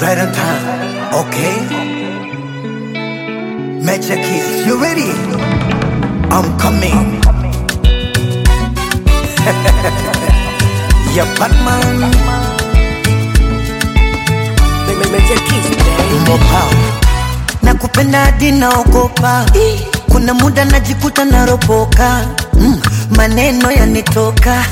Right on time. Okay. Magic Keys, you ready? I'm coming. Yeah, Batman. Magic Keys, baby. More power. Nakupenda hadi naogopa. Kuna muda najikuta naropoka. Maneno yanitoka.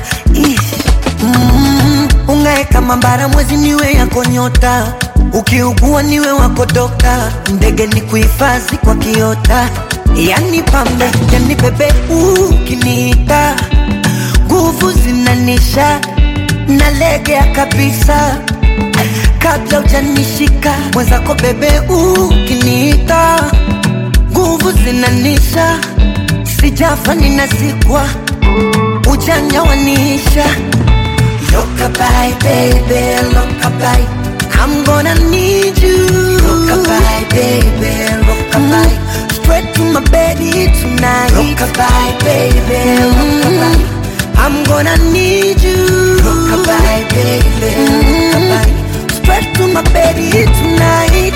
Ungae kama mbara mwezi niwe yako nyota. Ukiugua niwe wako dokta. Ndege ni kuhifadhi kwa kiota. Yani pambe, yani bebe ukiniita. Nguvu zinanisha, nalegea kabisa. Kabla hujanishika, mwenzako bebe ukiniita. Nguvu zinanisha, sijafa ninazikwa. Ujanja wanisha. Look-a-bye, baby, look-a-bye. I'm gonna need you. Look-a-bye, baby, look-a-bye. Straight to my bed tonight. Look-a-bye, baby, look-a-bye. I'm gonna need you. Look-a-bye, baby, look-a-bye. Straight to my bed tonight.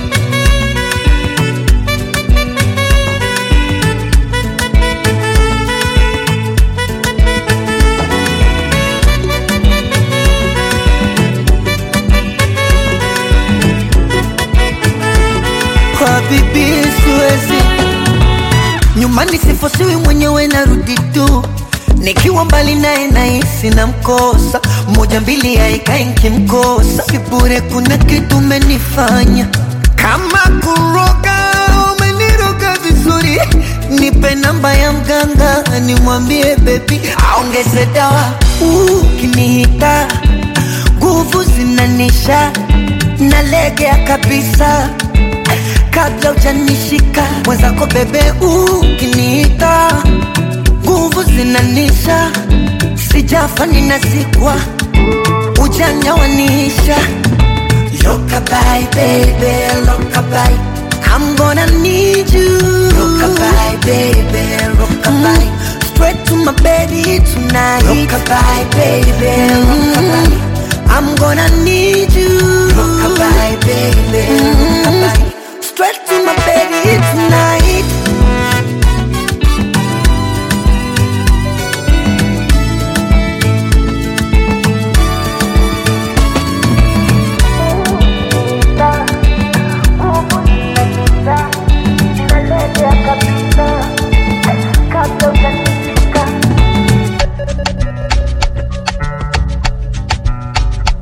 Kwa bibi siwezi, nyumbani sifosiwi mwenyewe narudi tu. Nikiwa mbali naye nahisi namkosa. Moja mbili haikai nikimkosa. Sibure kuna kitu umenifanya. Kama kuroga umeniroga vizuri. Nipe namba ya mganga nimwambie baby aongeze dawa. Ukinihita nguvu zinanisha, nalegea kabisa. Kabla hujanishika, mwenzako bebe ukiniita. Nguvu zinanisha, sijafa ninazikwa. Ujanja wanisha. Look-a-bye, baby, look-a-bye. I'm gonna need you. Look-a-bye, baby, look-a-bye. Straight to my bed tonight. Look-a-bye, baby, look-a-bye. I'm gonna need you. Look-a-bye, baby, look-a-bye. Straight to my bed tonight.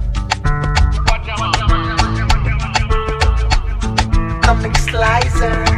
Comic Slicer.